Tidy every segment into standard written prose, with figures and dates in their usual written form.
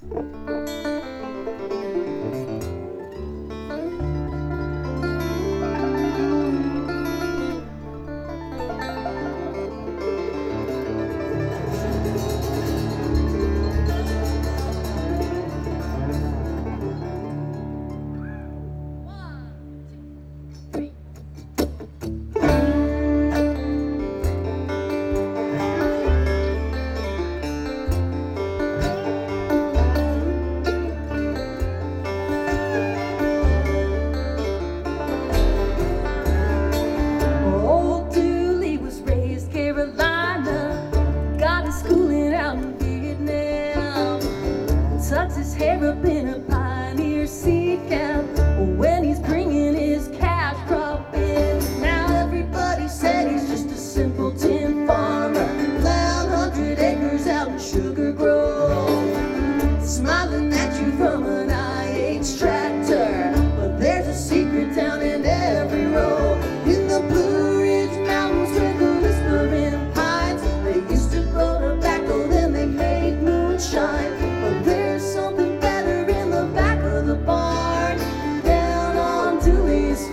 Old Dooley was raised Carolina, got his schooling out in Vietnam, tucks his hair up in a pioneer seed cap when he's bringing his cash crop in. Now everybody said he's just a simple tin farmer, plowing 100 acres out in Sugar Grove, smiling at you from an IH tractor. But there's a secret down in every row, in the Blue Ridge Mountains where the whispering pines, they used to grow tobacco, then they made moonshine. But there's something better in the back of the barn, down on Dooley's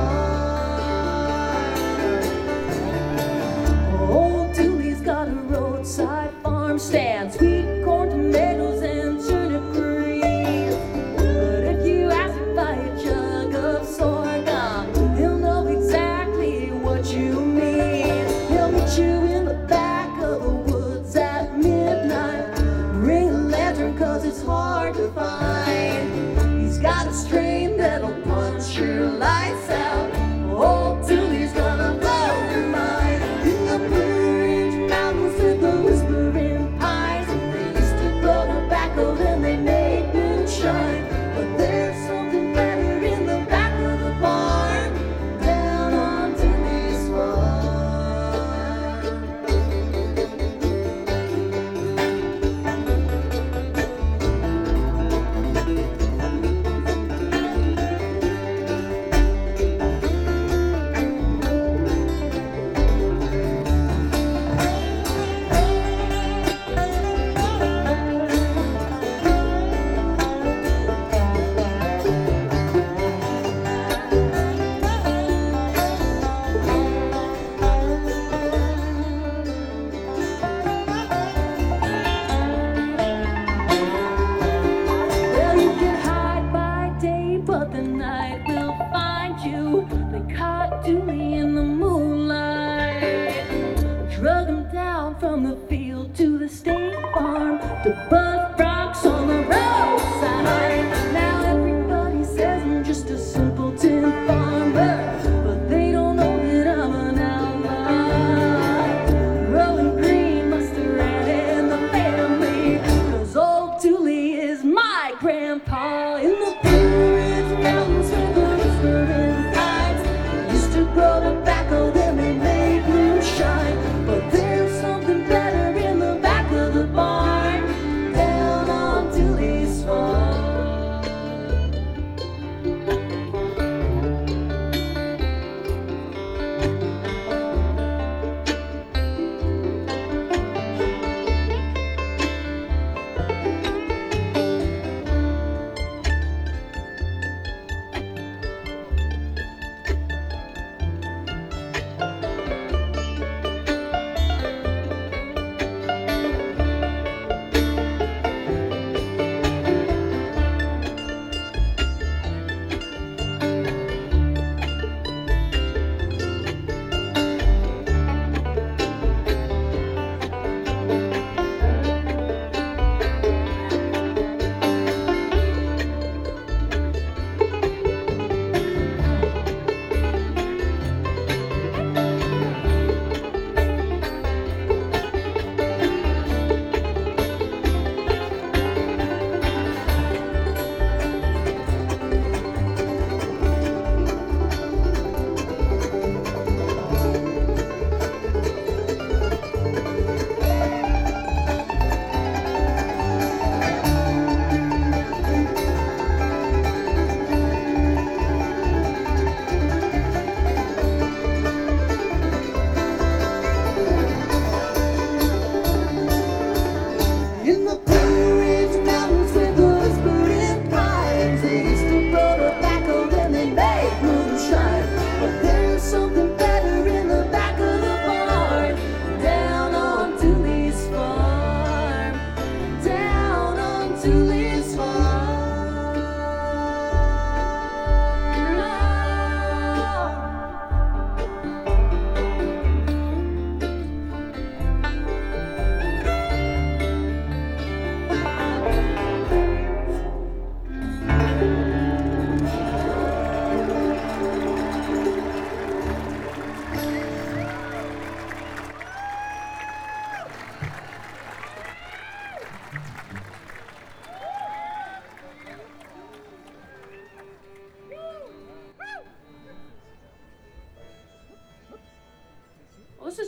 farm. Old Dooley's got a roadside farm stand, sweet corn, tomatoes, and turnip greens. But if you ask him by a jug of sorghum, he'll know exactly what you mean. He'll meet you in the back of the woods at midnight. Bring a lantern, cause it's hard to find. He's got a strain that'll punch your lights out. Old Dooley's gonna blow your mind. In the Blue Ridge Mountains with the whispering pines, they used to grow tobacco, then they made moonshine. But there's something better in the back of the barn, down on Dooley's farm.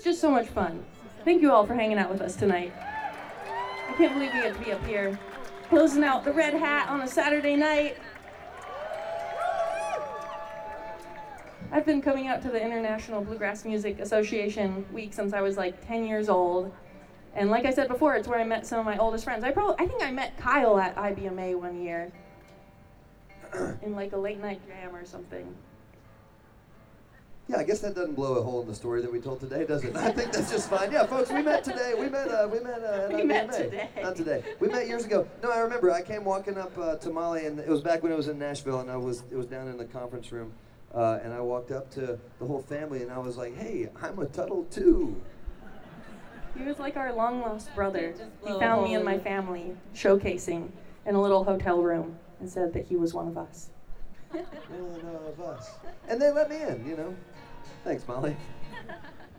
just so much fun. Thank you all for hanging out with us tonight. I can't believe we get to be up here, closing out the Red Hat on a Saturday night. I've been coming out to the International Bluegrass Music Association week since I was like 10 years old. And like I said before, it's where I met some of my oldest friends. I think I met Kyle at IBMA one year in like a late night jam or something. Yeah, I guess that doesn't blow a hole in the story that we told today, does it? I think that's just fine. Yeah, folks, we met today. We met at IBMA. Today. Not today. We met years ago. No, I remember. I came walking up to Molly, and it was back when I was in Nashville, and it was down in the conference room, and I walked up to the whole family, and I was like, "Hey, I'm a Tuttle too." He was like our long-lost brother. He found me and my family showcasing in a little hotel room and said that he was one of us. One of us. And they let me in, you know. Thanks, Molly.